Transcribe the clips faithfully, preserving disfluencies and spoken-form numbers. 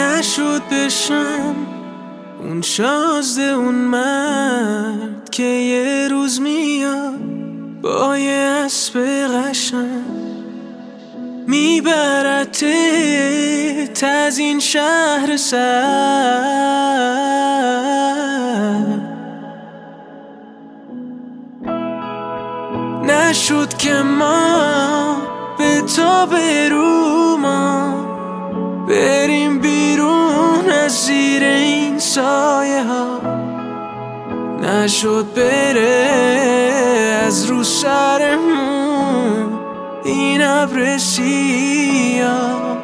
نشد بشم اون شازده اون مرد که یه روز میاد با یه اسب قشنگ میبرتت از این شهر سر. نشد که ما به تا برو ما بریم بیرون از زیر این سایه ها. نشد بره از رو سرمون این ابر سیاه.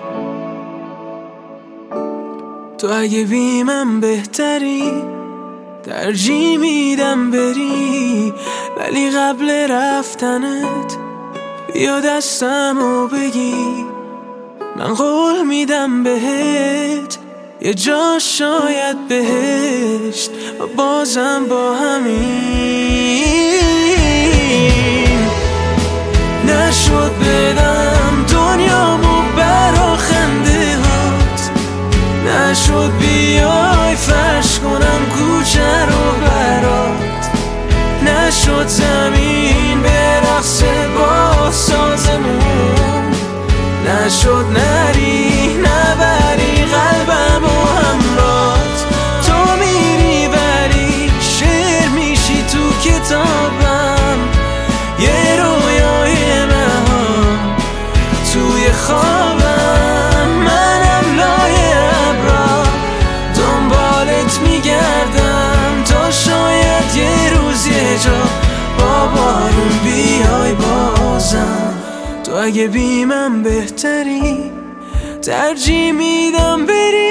تو اگه بی من بهتری ترجیح میدم بری، ولی قبل رفتنت بیا دستمو بگی. من قول میدم بهت یه جا شاید بهشت و بازم با همین نشد بدم دنیامو برا خنده هات. نشد بیای فرش کنم کوچه رو برات. نشد زمین برقصه با سازمون. نشد نری نبری قلبم و همرات. تو میری ولی شعر میشی تو کتابم، یه رویای نهان توی خوابم. منم لای ابرا دنبالت میگردم تا شاید یه روز یه جا با بارون بیای بازم. تو اگه بی من بهتری ترجیح میدم بری